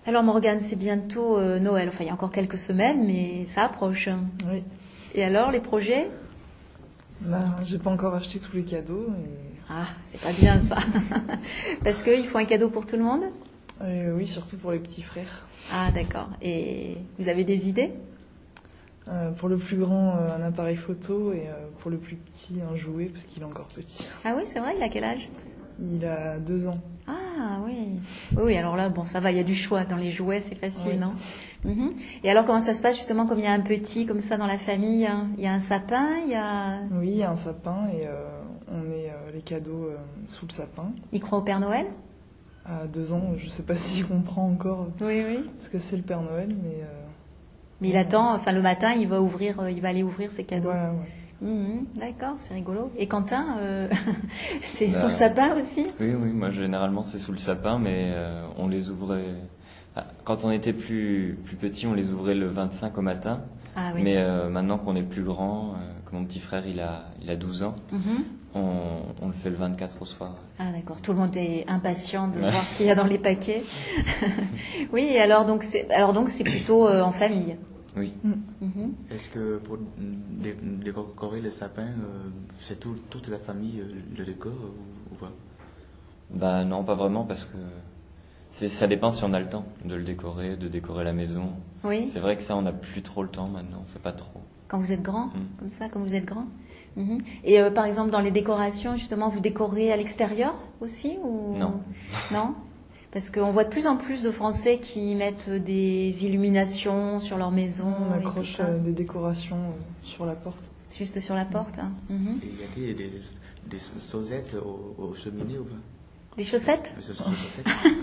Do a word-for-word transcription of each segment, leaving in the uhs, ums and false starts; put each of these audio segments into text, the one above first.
Alors Morgane, c'est bientôt euh, Noël. Enfin, il y a encore quelques semaines, mais ça approche. Oui. Et alors, les projets? Ben, j'ai pas encore acheté tous les cadeaux. Et... Ah, c'est pas bien ça. Parce qu'il faut un cadeau pour tout le monde? Euh, oui, surtout pour les petits frères. Ah, d'accord. Et vous avez des idées? Euh, pour le plus grand, euh, un appareil photo et euh, pour le plus petit, un jouet parce qu'il est encore petit. Ah oui, c'est vrai, il a quel âge? Il a deux ans. Ah oui. Oui, oui, alors là, bon, ça va, il y a du choix. Dans les jouets, c'est facile, Oui. non? Mhm. Et alors, comment ça se passe justement, comme il y a un petit comme ça dans la famille? Hein, il y a un sapin, il y a... Oui, il y a un sapin et euh, on met euh, les cadeaux euh, sous le sapin. Il croit au Père Noël? À deux ans, je sais pas s'il comprend encore Oui, oui. ce que c'est le Père Noël, mais... Euh, Mais il ouais. attend, enfin le matin, il va ouvrir, euh, il va aller ouvrir ses cadeaux. Voilà, ouais. Mhm, d'accord, c'est rigolo. Et Quentin, euh, c'est Bah, sous le sapin aussi? Oui, oui, moi généralement c'est sous le sapin, mais euh, on les ouvrait. Ah, quand on était plus, plus petit, on les ouvrait le vingt-cinq au matin. Ah oui. Mais euh, maintenant qu'on est plus grand, euh, que mon petit frère il a, il a douze ans, Mhm. on, on le fait le vingt-quatre au soir. Ah d'accord, tout le monde est impatient de voir ce qu'il y a dans les paquets. Oui, et alors donc c'est, alors donc c'est plutôt euh, en famille. Oui. Mhm. Est-ce que pour dé- décorer le sapin, euh, c'est tout- toute la famille euh, le décore ou, ou pas? Bah non, pas vraiment, parce que c'est, ça dépend si on a le temps de le décorer, de décorer la maison. Oui. C'est vrai que ça, on n'a plus trop le temps maintenant, on fait pas trop. Quand vous êtes grand, Mm. comme ça, quand vous êtes grand. Mhm. Et euh, par exemple dans les décorations, justement, vous décorez à l'extérieur aussi ou... Non. Non. Parce qu'on voit de plus en plus de Français qui mettent des illuminations sur leur maison. On et tout accroche ça. euh, des décorations euh, sur la porte. Juste sur la porte. Hein. Mhm. Et y a-t-il des, des saucettes aux, aux cheminées ou pas? Des chaussettes? Des chaussettes?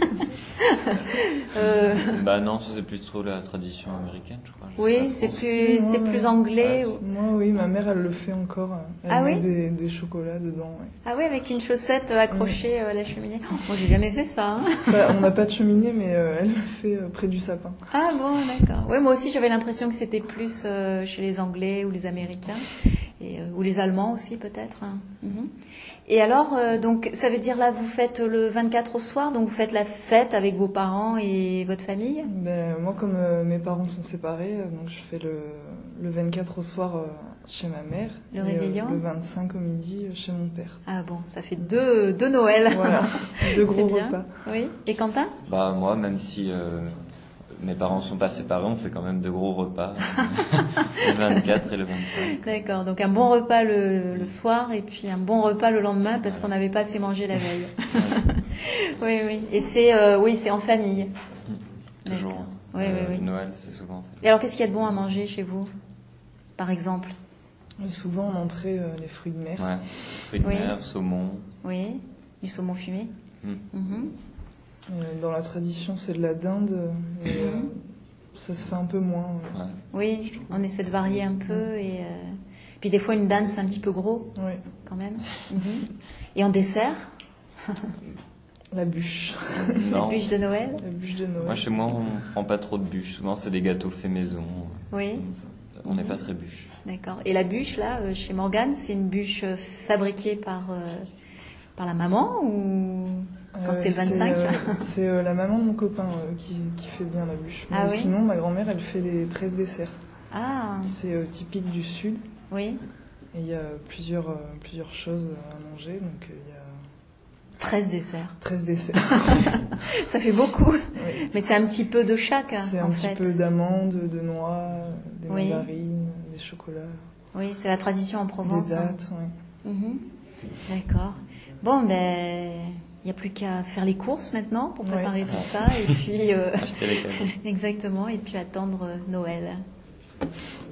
euh, Bah non, ça c'est plus trop la tradition américaine, je crois. Je sais Oui, pas c'est trop. plus, c'est Ouais, plus ouais. anglais. Ouais. ou- Moi, oui, ma mère, elle le fait encore. euh, Elle Ah met oui des, des chocolats dedans. Ouais. Ah oui, avec une chaussette euh, accrochée euh, à la cheminée. Oh, moi, j'ai jamais fait ça. Hein. Enfin, on n'a pas de cheminée, mais euh, elle le fait euh, près du sapin. Ah bon, d'accord. Oui, moi aussi, j'avais l'impression que c'était plus euh, chez les Anglais ou les Américains, et, euh, ou les Allemands aussi peut-être. Hein. Mhm. Et alors, euh, donc, ça veut dire là, vous faites le vingt-quatre au soir, donc vous faites la fête avec vos parents et votre famille? Ben, moi, comme euh, mes parents sont séparés, euh, donc je fais le, le vingt-quatre au soir euh, chez ma mère. Le et, réveillon euh, le vingt-cinq au midi euh, chez mon père. Ah bon, ça fait deux, deux Noël. Voilà, deux C'est gros bien. repas. Oui. Et Quentin? Bah moi, même si euh, mes parents sont pas séparés, on fait quand même de gros repas. Le vingt-quatre et le vingt-cinq. D'accord, donc un bon repas le, le soir et puis un bon repas le lendemain parce qu'on n'avait pas assez mangé la veille. Oui, oui. Et c'est, euh, oui, c'est en famille. Toujours. D'accord. Oui, Euh, oui, oui. Noël, c'est souvent. Et alors, qu'est-ce qu'il y a de bon à manger chez vous, par exemple? Et souvent, en entrée, euh, les fruits de mer. Ouais. Fruits de Oui. mer, saumon. Oui, du saumon fumé. Mm. Mhm. Euh, dans la tradition, c'est de la dinde, mais euh, ça se fait un peu moins. euh. Ouais. Oui, on essaie de varier un peu et euh, puis des fois une dinde c'est un petit peu gros Ouais. quand même. Mhm. Et en dessert, La bûche. la Non. bûche de Noël. La bûche de Noël. Moi, chez moi, on prend pas trop de bûches. Souvent, c'est des gâteaux faits maison. Oui, On n'est pas très bûche. d'accord. Et la bûche là, euh, chez Morgane, c'est une bûche euh, fabriquée par euh, par la maman ou quand Euh, c'est le vingt-cinq? euh, C'est euh, la maman de mon copain euh, qui, qui fait bien la bûche. Mais Ah oui sinon, ma grand-mère, elle fait les treize desserts. Ah, C'est euh, typique du Sud. oui. Et il y a plusieurs, euh, plusieurs choses à manger. Donc, euh, il y a treize desserts. treize desserts. Ça fait beaucoup. Oui. Mais c'est un petit peu de chaque, hein, C'est en un petit fait. peu d'amandes, de noix, des Oui. mandarines, des chocolats, Oui, c'est la tradition en Provence. des hein. dattes. Ouais. Mhm. D'accord. Bon, ben, il n'y a plus qu'à faire les courses maintenant pour préparer Ouais. tout ça et puis euh, Acheter les cadeaux. exactement et puis attendre euh, Noël.